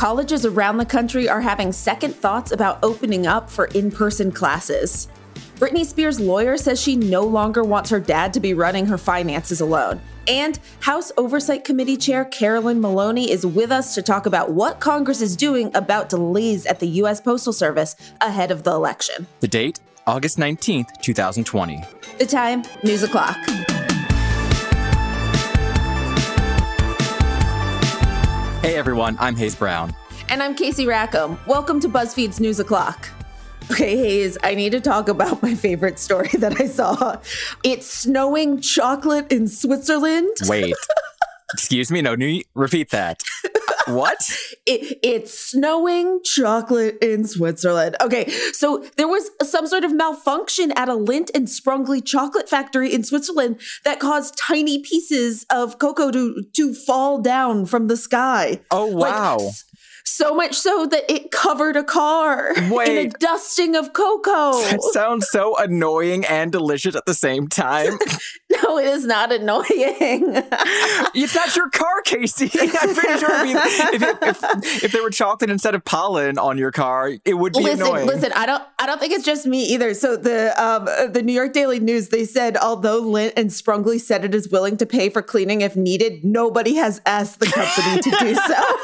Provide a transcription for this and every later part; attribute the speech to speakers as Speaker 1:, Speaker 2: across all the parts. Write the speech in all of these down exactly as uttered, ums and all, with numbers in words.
Speaker 1: colleges around the country are having second thoughts about opening up for in-person classes. Britney Spears' lawyer says she no longer wants her dad to be running her finances alone. And House Oversight Committee Chair Carolyn Maloney is with us to talk about what Congress is doing about delays at the U S Postal Service ahead of the election.
Speaker 2: The date, August nineteenth, twenty twenty.
Speaker 1: The time, news o'clock.
Speaker 2: Hey everyone, I'm Hayes Brown.
Speaker 1: And I'm Casey Rackham. Welcome to BuzzFeed's News O'Clock. Okay, Hayes, I need to talk about my favorite story that I saw. It's snowing chocolate in Switzerland.
Speaker 2: Wait, excuse me? No, no, repeat that. What?
Speaker 1: It, it's snowing chocolate in Switzerland. Okay, so there was some sort of malfunction at a Lindt and Sprungly chocolate factory in Switzerland that caused tiny pieces of cocoa to, to fall down from the sky.
Speaker 2: Oh, wow.
Speaker 1: Like, so much so that it covered a car
Speaker 2: Wait.
Speaker 1: in a dusting of cocoa.
Speaker 2: That sounds so annoying and delicious at the same time.
Speaker 1: No, it is not annoying.
Speaker 2: It's not your car, Casey. I'm pretty sure it'd be, if, it, if, if there were chocolate instead of pollen on your car, it would be
Speaker 1: listen,
Speaker 2: annoying.
Speaker 1: Listen, I don't I don't think it's just me either. So the um, the New York Daily News, they said, although Lindt and Sprungly said it is willing to pay for cleaning if needed, nobody has asked the company to do so.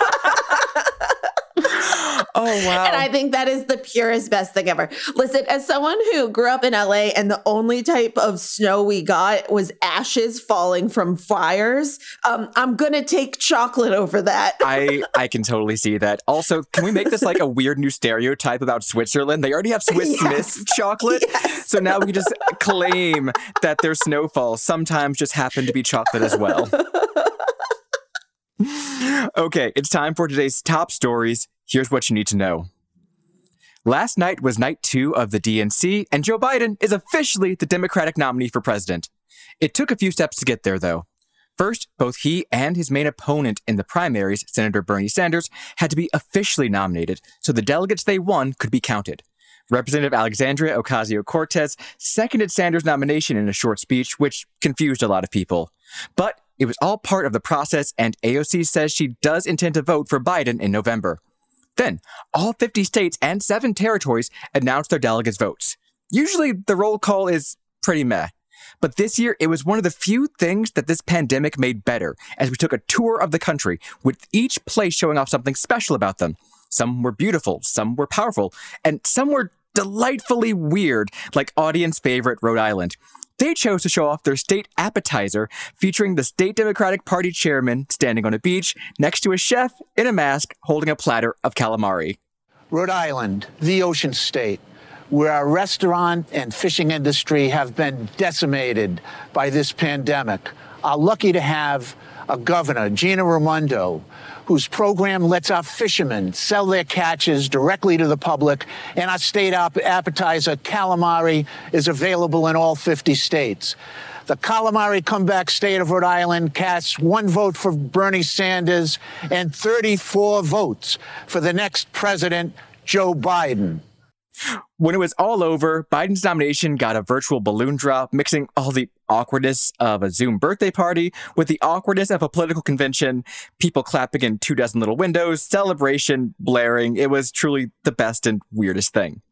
Speaker 2: Oh, wow.
Speaker 1: And I think that is the purest, best thing ever. Listen, as someone who grew up in L A and the only type of snow we got was ashes falling from fires, um, I'm going to take chocolate over that.
Speaker 2: I, I can totally see that. Also, can we make this like a weird new stereotype about Switzerland? They already have Swiss
Speaker 1: Yes.
Speaker 2: Miss chocolate.
Speaker 1: Yes.
Speaker 2: So now we can just claim that their snowfalls sometimes just happen to be chocolate as well. Okay, it's time for today's top stories. Here's what you need to know. Last night was night two of the D N C, and Joe Biden is officially the Democratic nominee for president. It took a few steps to get there, though. First, both he and his main opponent in the primaries, Senator Bernie Sanders, had to be officially nominated, so the delegates they won could be counted. Representative Alexandria Ocasio-Cortez seconded Sanders' nomination in a short speech, which confused a lot of people. But it was all part of the process, and A O C says she does intend to vote for Biden in November. Then, all fifty states and seven territories announced their delegates' votes. Usually, the roll call is pretty meh. But this year, it was one of the few things that this pandemic made better, as we took a tour of the country, with each place showing off something special about them. Some were beautiful, some were powerful, and some were delightfully weird, like audience favorite Rhode Island. They chose to show off their state appetizer, featuring the state Democratic Party chairman standing on a beach next to a chef in a mask holding a platter of calamari.
Speaker 3: Rhode Island, the ocean state, where our restaurant and fishing industry have been decimated by this pandemic, are lucky to have a governor, Gina Raimondo, whose program lets our fishermen sell their catches directly to the public, and our state ap- appetizer, calamari, is available in all fifty states. The calamari comeback state of Rhode Island casts one vote for Bernie Sanders and thirty-four votes for the next president, Joe Biden.
Speaker 2: When it was all over, Biden's nomination got a virtual balloon drop, mixing all the awkwardness of a Zoom birthday party with the awkwardness of a political convention, people clapping in two dozen little windows, celebration, blaring. It was truly the best and weirdest thing.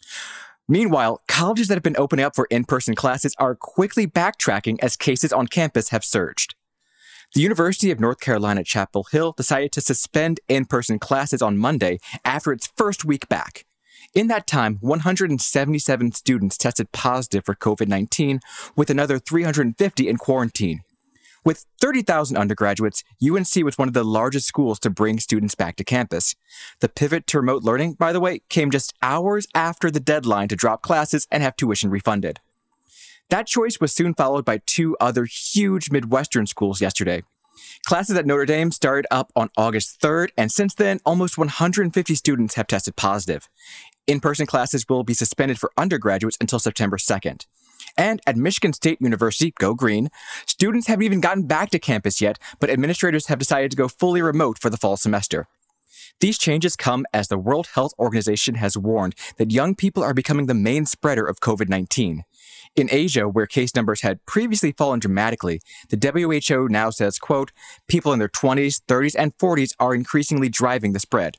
Speaker 2: Meanwhile, colleges that have been opening up for in-person classes are quickly backtracking as cases on campus have surged. The University of North Carolina at Chapel Hill decided to suspend in-person classes on Monday after its first week back. In that time, one hundred seventy-seven students tested positive for covid nineteen, with another three hundred fifty in quarantine. With thirty thousand undergraduates, U N C was one of the largest schools to bring students back to campus. The pivot to remote learning, by the way, came just hours after the deadline to drop classes and have tuition refunded. That choice was soon followed by two other huge Midwestern schools yesterday. Classes at Notre Dame started up on August third, and since then, almost one hundred fifty students have tested positive. In-person classes will be suspended for undergraduates until September second. And at Michigan State University, go green, students haven't even gotten back to campus yet, but administrators have decided to go fully remote for the fall semester. These changes come as the World Health Organization has warned that young people are becoming the main spreader of covid nineteen. In Asia, where case numbers had previously fallen dramatically, the W H O now says, quote, people in their twenties, thirties, and forties are increasingly driving the spread.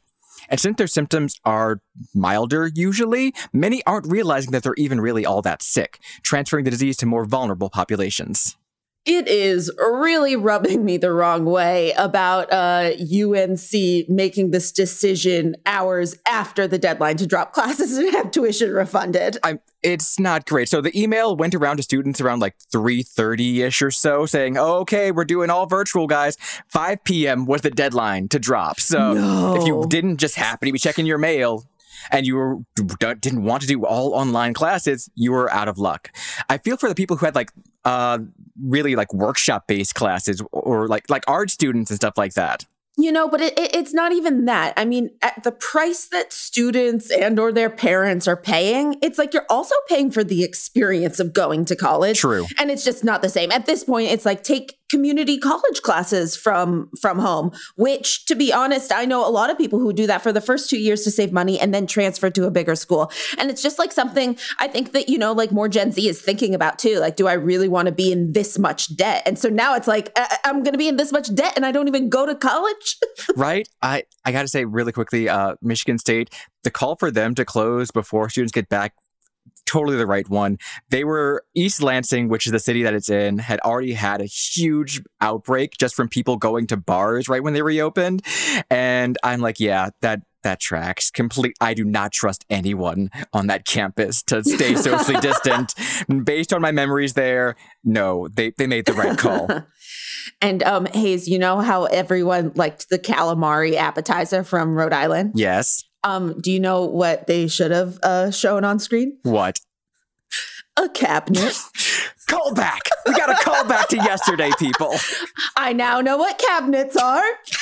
Speaker 2: And since their symptoms are milder usually, many aren't realizing that they're even really all that sick, transferring the disease to more vulnerable populations.
Speaker 1: It is really rubbing me the wrong way about uh, U N C making this decision hours after the deadline to drop classes and have tuition refunded.
Speaker 2: I'm, it's not great. So the email went around to students around like three thirty-ish or so saying, oh, okay, we're doing all virtual, guys. five p.m. was the deadline to drop. So
Speaker 1: no.
Speaker 2: If you didn't just happen to be checking your mail and you were, didn't want to do all online classes, you were out of luck. I feel for the people who had like uh, really like workshop-based classes or like like art students and stuff like that.
Speaker 1: You know, but it, it, it's not even that. I mean, at the price that students and or their parents are paying, it's like you're also paying for the experience of going to college.
Speaker 2: True.
Speaker 1: And it's just not the same. At this point, it's like take community college classes from from home, which, to be honest, I know a lot of people who do that for the first two years to save money and then transfer to a bigger school. And it's just like something I think that, you know, like more Gen Z is thinking about too. Like, do I really want to be in this much debt? And so now it's like, I- I'm going to be in this much debt and I don't even go to college.
Speaker 2: Right? I, I got to say really quickly, uh, Michigan State, the call for them to close before students get back, totally the right one. They were, East Lansing, which is the city that it's in, had already had a huge outbreak just from people going to bars right when they reopened. And I'm like, yeah, that that tracks. Complete. I do not trust anyone on that campus to stay socially distant. Based on my memories there, no, they, they made the right call.
Speaker 1: And um, Hayes, you know how everyone liked the calamari appetizer from Rhode Island?
Speaker 2: Yes.
Speaker 1: Um, do you know what they should have uh, shown on screen?
Speaker 2: What?
Speaker 1: A cabinet.
Speaker 2: Call back. We got to call back to yesterday, people.
Speaker 1: I now know what cabinets are.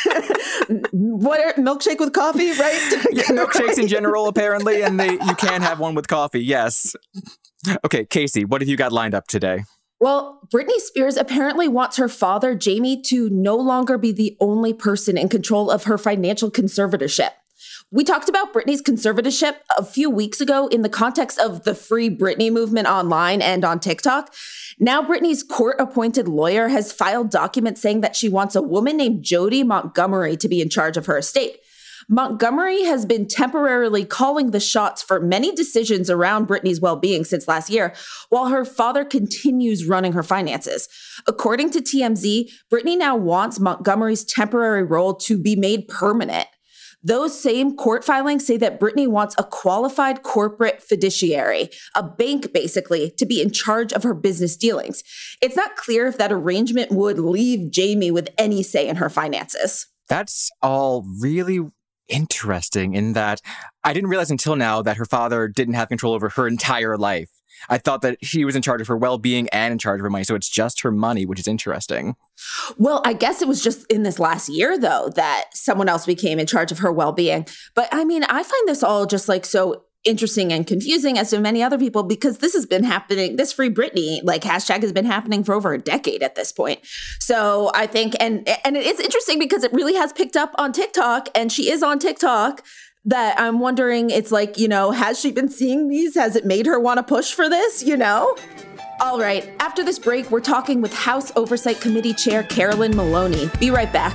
Speaker 1: What are, milkshake with coffee, right?
Speaker 2: Yeah, milkshakes in general, apparently, and they you can have one with coffee. Yes. Okay, Casey, what have you got lined up today?
Speaker 1: Well, Britney Spears apparently wants her father, Jamie, to no longer be the only person in control of her financial conservatorship. We talked about Britney's conservatorship a few weeks ago in the context of the Free Britney movement online and on TikTok. Now Britney's court-appointed lawyer has filed documents saying that she wants a woman named Jodi Montgomery to be in charge of her estate. Montgomery has been temporarily calling the shots for many decisions around Britney's well-being since last year, while her father continues running her finances. According to T M Z, Britney now wants Montgomery's temporary role to be made permanent. Those same court filings say that Britney wants a qualified corporate fiduciary, a bank basically, to be in charge of her business dealings. It's not clear if that arrangement would leave Jamie with any say in her finances.
Speaker 2: That's all really interesting in that I didn't realize until now that her father didn't have control over her entire life. I thought that he was in charge of her well-being and in charge of her money, so it's just her money, which is interesting.
Speaker 1: Well, I guess it was just in this last year, though, that someone else became in charge of her well-being. But I mean, I find this all just like so interesting and confusing, as to many other people, because this has been happening, this Free Britney, like hashtag has been happening for over a decade at this point. So I think, and and it is interesting because it really has picked up on TikTok, and she is on TikTok, that I'm wondering, it's like, you know, has she been seeing these? Has it made her want to push for this, you know? All right, after this break, we're talking with House Oversight Committee Chair Carolyn Maloney. Be right back.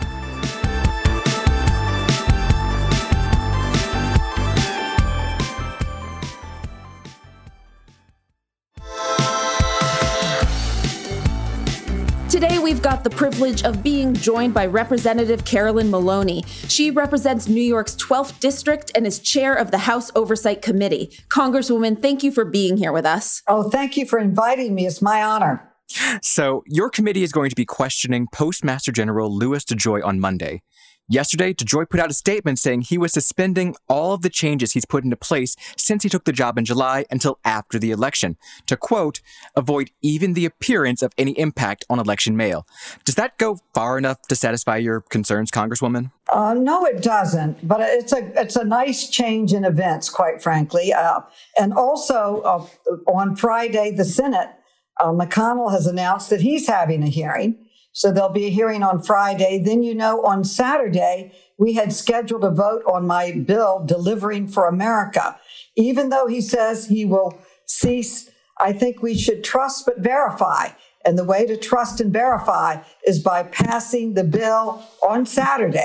Speaker 1: Today, we've got the privilege of being joined by Representative Carolyn Maloney. She represents New York's twelfth District and is chair of the House Oversight Committee. Congresswoman, thank you for being here with us.
Speaker 4: Oh, thank you for inviting me. It's my honor.
Speaker 2: So, your committee is going to be questioning Postmaster General Louis DeJoy on Monday. Yesterday, DeJoy put out a statement saying he was suspending all of the changes he's put into place since he took the job in July until after the election to, quote, avoid even the appearance of any impact on election mail. Does that go far enough to satisfy your concerns, Congresswoman?
Speaker 4: Uh, no, it doesn't. But it's a it's a nice change in events, quite frankly. Uh, and also, uh, on Friday, the Senate, uh, McConnell has announced that he's having a hearing. So there'll be a hearing on Friday. Then, you know, on Saturday, we had scheduled a vote on my bill, Delivering for America. Even though he says he will cease, I think we should trust but verify. And the way to trust and verify is by passing the bill on Saturday.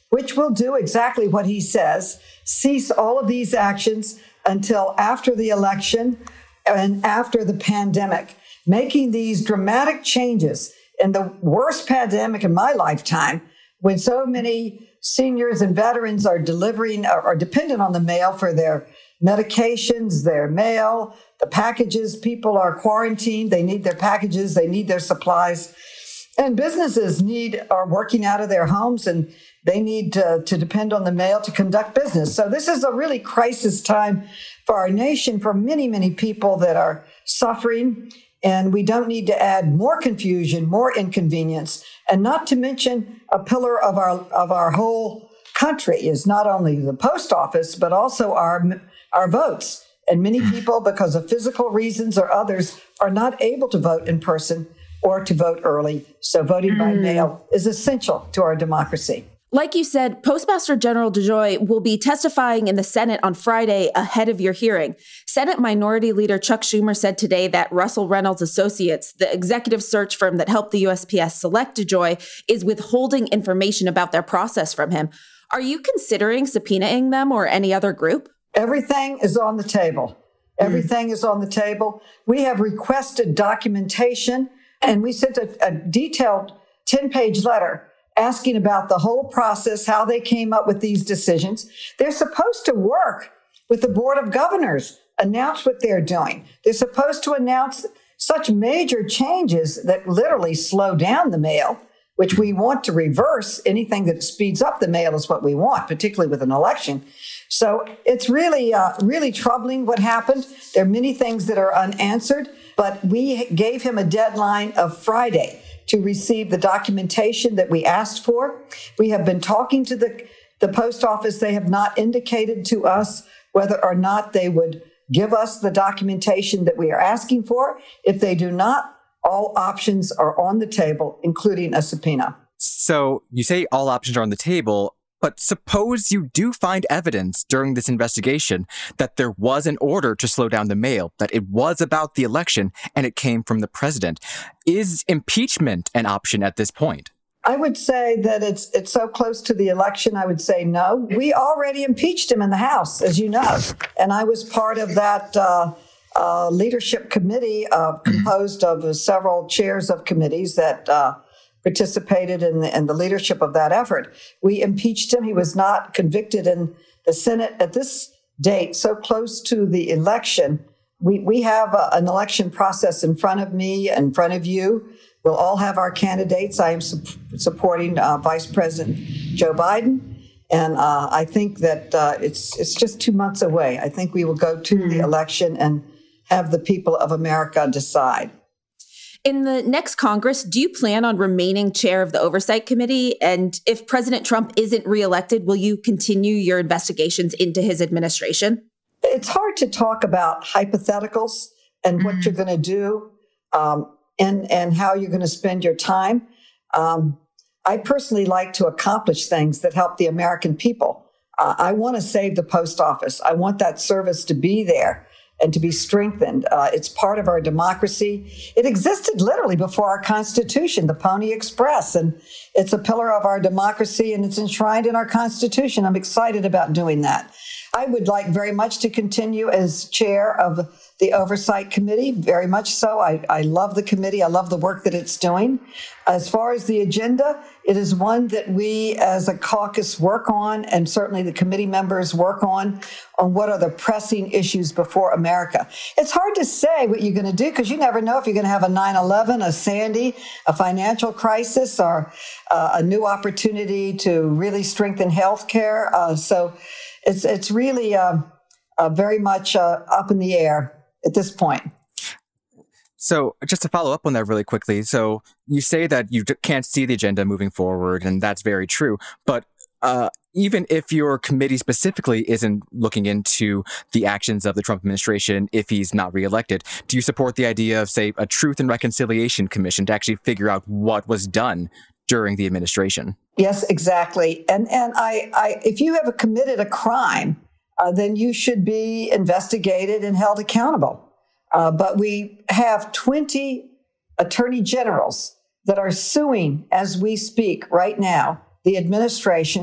Speaker 4: which will do exactly what he says, cease all of these actions until after the election and after the pandemic, making these dramatic changes in the worst pandemic in my lifetime, when so many seniors and veterans are delivering or are dependent on the mail for their medications, their mail, the packages. People are quarantined. They need their packages. They need their supplies. And businesses need are working out of their homes, and they need to, to depend on the mail to conduct business. So this is a really crisis time for our nation, for many, many people that are suffering. And we don't need to add more confusion, more inconvenience, and not to mention a pillar of our of our whole country is not only the post office, but also our our votes. And many people, because of physical reasons or others, are not able to vote in person or to vote early. So voting mm. by mail is essential to our democracy.
Speaker 1: Like you said, Postmaster General DeJoy will be testifying in the Senate on Friday ahead of your hearing. Senate Minority Leader Chuck Schumer said today that Russell Reynolds Associates, the executive search firm that helped the U S P S select DeJoy, is withholding information about their process from him. Are you considering subpoenaing them or any other group?
Speaker 4: Everything is on the table. Everything mm. is on the table. We have requested documentation, and we sent a, a detailed ten-page letter asking about the whole process, how they came up with these decisions. They're supposed to work with the Board of Governors, announce what they're doing. They're supposed to announce such major changes that literally slow down the mail, which we want to reverse. Anything that speeds up the mail is what we want, particularly with an election. So it's really, uh, really troubling what happened. There are many things that are unanswered, but we gave him a deadline of Friday to receive the documentation that we asked for. We have been talking to the, the post office. They have not indicated to us whether or not they would give us the documentation that we are asking for. If they do not, all options are on the table, including a subpoena.
Speaker 2: So you say all options are on the table, but suppose you do find evidence during this investigation that there was an order to slow down the mail, that it was about the election and it came from the president. Is impeachment an option at this point?
Speaker 4: I would say that it's it's so close to the election, I would say no. We already impeached him in the House, as you know, and I was part of that uh, uh, leadership committee uh, composed of several chairs of committees that uh, participated in the, in the leadership of that effort. We impeached him. He was not convicted in the Senate at this date, so close to the election. We, we have a, an election process in front of me, in front of you. We'll all have our candidates. I am su- supporting uh, Vice President Joe Biden. And uh, I think that uh, it's it's just two months away. I think we will go to mm-hmm. the election and have the people of America decide.
Speaker 1: In the next Congress, do you plan on remaining chair of the Oversight Committee? And if President Trump isn't reelected, will you continue your investigations into his administration?
Speaker 4: It's hard to talk about hypotheticals and what mm-hmm. you're going to do um, and, and how you're going to spend your time. Um, I personally like to accomplish things that help the American people. Uh, I want to save the post office. I want that service to be there and to be strengthened. Uh, it's part of our democracy. It existed literally before our Constitution, the Pony Express, and it's a pillar of our democracy, and it's enshrined in our Constitution. I'm excited about doing that. I would like very much to continue as chair of the Oversight Committee, very much so. I, I love the committee. I love the work that it's doing. As far as the agenda, it is one that we as a caucus work on, and certainly the committee members work on, on what are the pressing issues before America. It's hard to say what you're going to do because you never know if you're going to have a nine eleven, a Sandy, a financial crisis, or uh, a new opportunity to really strengthen health care. Uh, so it's, it's really uh, uh, very much uh, up in the air at this point.
Speaker 2: So just to follow up on that really quickly, so you say that you can't see the agenda moving forward, and that's very true. But uh, even if your committee specifically isn't looking into the actions of the Trump administration, if he's not reelected, do you support the idea of, say, a Truth and Reconciliation Commission to actually figure out what was done during the administration?
Speaker 4: Yes, exactly. And and I, I if you have committed a crime, uh, then you should be investigated and held accountable. Uh, but we have twenty attorney generals that are suing as we speak right now, the administration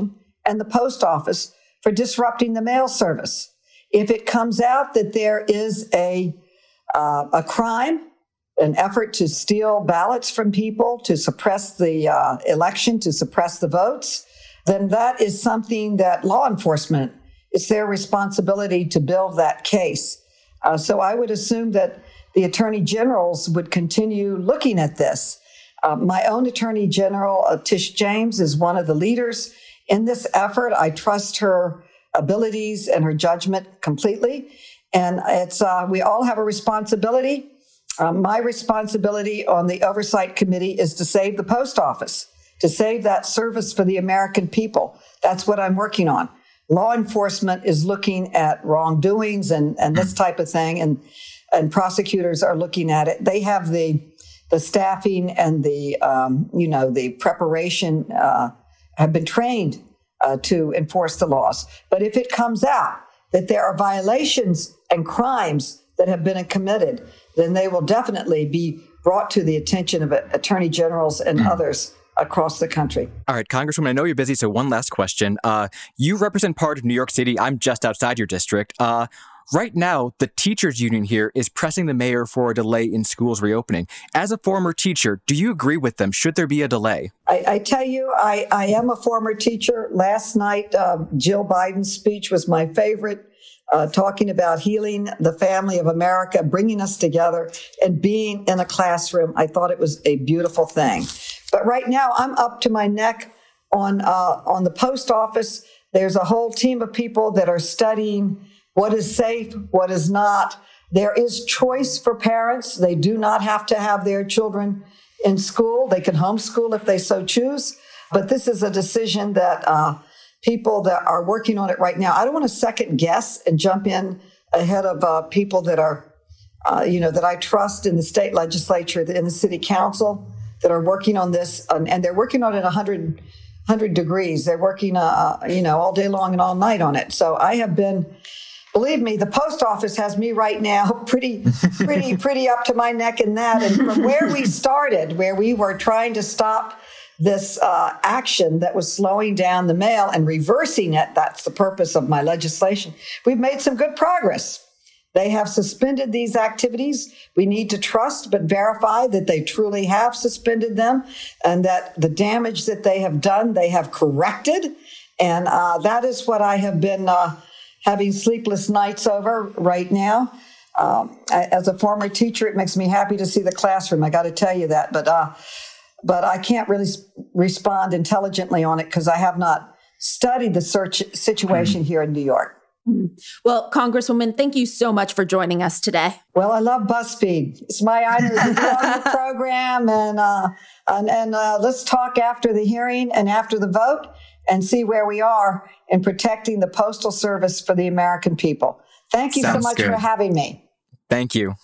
Speaker 4: and the post office for disrupting the mail service. If it comes out that there is a, uh, a crime, an effort to steal ballots from people, to suppress the uh, election, to suppress the votes, then that is something that law enforcement, it's their responsibility to build that case. Uh, so I would assume that the attorney generals would continue looking at this. Uh, my own attorney general, uh, Tish James, is one of the leaders in this effort. I trust her abilities and her judgment completely. And it's uh, we all have a responsibility. Uh, my responsibility on the Oversight Committee is to save the post office, to save that service for the American people. That's what I'm working on. Law enforcement is looking at wrongdoings and, and this type of thing, and, and prosecutors are looking at it. They have the the staffing and the, um, you know, the preparation, uh, have been trained uh, to enforce the laws. But if it comes out that there are violations and crimes that have been committed, then they will definitely be brought to the attention of attorney generals and others across the country.
Speaker 2: All right, Congresswoman, I know you're busy, so one last question. Uh, you represent part of New York City. I'm just outside your district. Uh, right now, the teachers union here is pressing the mayor for a delay in schools reopening. As a former teacher, do you agree with them? Should there be a delay?
Speaker 4: I, I tell you, I, I am a former teacher. Last night, uh, Jill Biden's speech was my favorite. Uh, talking about healing the family of America, bringing us together, and being in a classroom. I thought it was a beautiful thing. But right now, I'm up to my neck on uh, on the post office. There's a whole team of people that are studying what is safe, what is not. There is choice for parents. They do not have to have their children in school. They can homeschool if they so choose. But this is a decision that uh, people that are working on it right now. I don't want to second guess and jump in ahead of uh, people that are, uh, you know, that I trust in the state legislature, in the city council, that are working on this, um, and they're working on it one hundred, one hundred degrees. They're working, uh, you know, all day long and all night on it. So I have been, believe me, the post office has me right now pretty, pretty, pretty up to my neck in that. And from where we started, where we were trying to stop this uh, action that was slowing down the mail and reversing it, that's the purpose of my legislation, we've made some good progress. They have suspended these activities. We need to trust but verify that they truly have suspended them and that the damage that they have done, they have corrected. And uh, that is what I have been uh, having sleepless nights over right now. Um, as a former teacher, it makes me happy to see the classroom. I got to tell you that. But uh, but I can't really respond intelligently on it because I have not studied the search situation here in New York.
Speaker 1: Well, Congresswoman, thank you so much for joining us today.
Speaker 4: Well, I love BuzzFeed. It's my honor to be on the program, and uh, and, and uh, let's talk after the hearing and after the vote and see where we are in protecting the Postal Service for the American people. Thank you
Speaker 2: Sounds
Speaker 4: so much
Speaker 2: good.
Speaker 4: for having me.
Speaker 2: Thank you.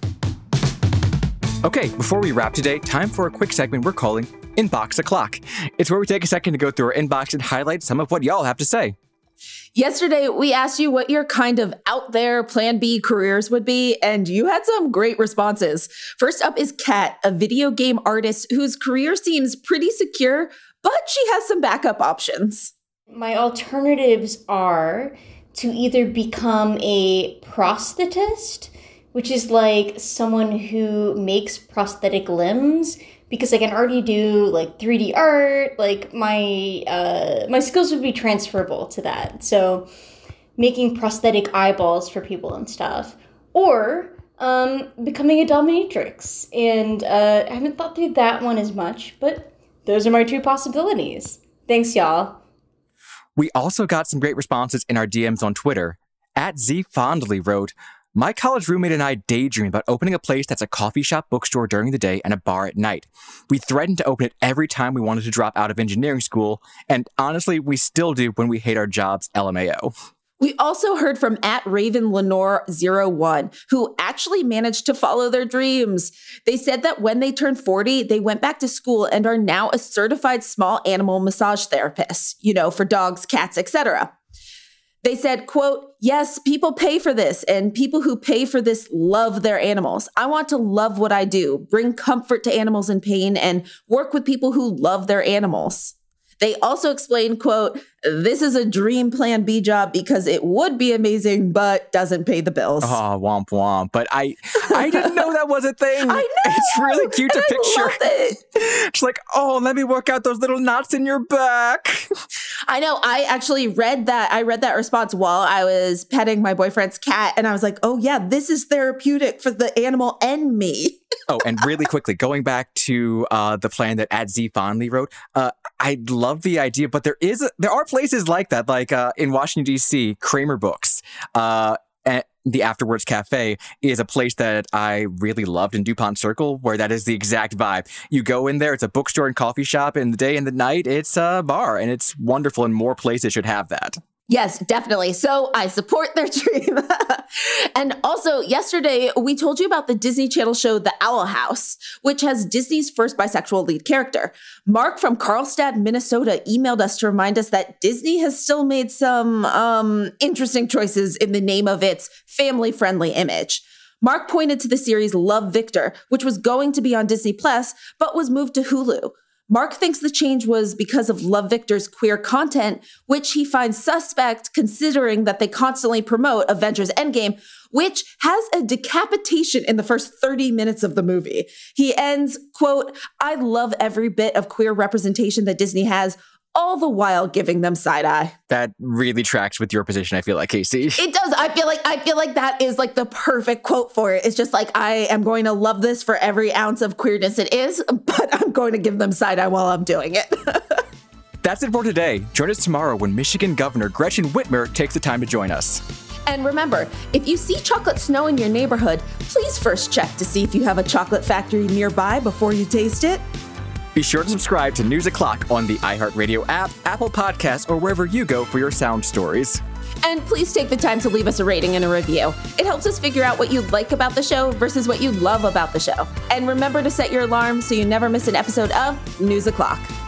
Speaker 2: Okay, before we wrap today, time for a quick segment we're calling Inbox O'Clock. It's where we take a second to go through our inbox and highlight some of what y'all have to say.
Speaker 1: Yesterday, we asked you what your kind of out there plan B careers would be, and you had some great responses. First up is Kat, a video game artist whose career seems pretty secure, but she has some backup options.
Speaker 5: My alternatives are to either become a prosthetist, which is like someone who makes prosthetic limbs, because I can already do like three D art, like my uh, my skills would be transferable to that. So making prosthetic eyeballs for people and stuff. Or um, becoming a dominatrix. And uh, I haven't thought through that one as much, but those are my two possibilities. Thanks, y'all.
Speaker 2: We also got some great responses in our D Ms on Twitter. At Z Fondly wrote, my college roommate and I daydream about opening a place that's a coffee shop bookstore during the day and a bar at night. We threatened to open it every time we wanted to drop out of engineering school, and honestly, we still do when we hate our jobs, L M A O.
Speaker 1: We also heard from at Raven Lenore zero one, who actually managed to follow their dreams. They said that when they turned forty, they went back to school and are now a certified small animal massage therapist, you know, for dogs, cats, et cetera. They said, quote, yes, people pay for this, and people who pay for this love their animals. I want to love what I do, bring comfort to animals in pain, and work with people who love their animals. They also explained, quote, this is a dream plan B job because it would be amazing, but doesn't pay the bills.
Speaker 2: Oh, womp womp. But I I didn't know that was a thing.
Speaker 1: I know.
Speaker 2: It's really cute to
Speaker 1: and
Speaker 2: picture.
Speaker 1: I love it.
Speaker 2: She's like, oh, let me work out those little knots in your back.
Speaker 1: I know. I actually read that. I read that response while I was petting my boyfriend's cat. And I was like, oh, yeah, this is therapeutic for the animal and me.
Speaker 2: Oh, and really quickly, going back to uh, the plan that At Z Fondly wrote, uh, I love the idea, but there is a, there are places like that, like uh, in Washington, D C, Kramer Books. Uh, and the Afterwards Cafe is a place that I really loved in DuPont Circle, where that is the exact vibe. You go in there, it's a bookstore and coffee shop, and the day and the night, it's a bar, and it's wonderful, and more places should have that.
Speaker 1: Yes, definitely. So I support their dream. And also, yesterday, we told you about the Disney Channel show The Owl House, which has Disney's first bisexual lead character. Mark from Carlstadt, Minnesota, emailed us to remind us that Disney has still made some um, interesting choices in the name of its family-friendly image. Mark pointed to the series Love, Victor, which was going to be on Disney Plus, but was moved to Hulu. Mark thinks the change was because of Love, Victor's queer content, which he finds suspect considering that they constantly promote Avengers Endgame, which has a decapitation in the first thirty minutes of the movie. He ends, quote, I love every bit of queer representation that Disney has, all the while giving them side eye.
Speaker 2: That really tracks with your position, I feel like, Casey.
Speaker 1: It does. I feel like I feel like that is like the perfect quote for it. It's just like, I am going to love this for every ounce of queerness it is, but I'm going to give them side eye while I'm doing it.
Speaker 2: That's it for today. Join us tomorrow when Michigan Governor Gretchen Whitmer takes the time to join us.
Speaker 1: And remember, if you see chocolate snow in your neighborhood, please first check to see if you have a chocolate factory nearby before you taste it.
Speaker 2: Be sure to subscribe to News O'Clock on the iHeartRadio app, Apple Podcasts, or wherever you go for your sound stories.
Speaker 1: And please take the time to leave us a rating and a review. It helps us figure out what you like about the show versus what you love about the show. And remember to set your alarm so you never miss an episode of News O'Clock.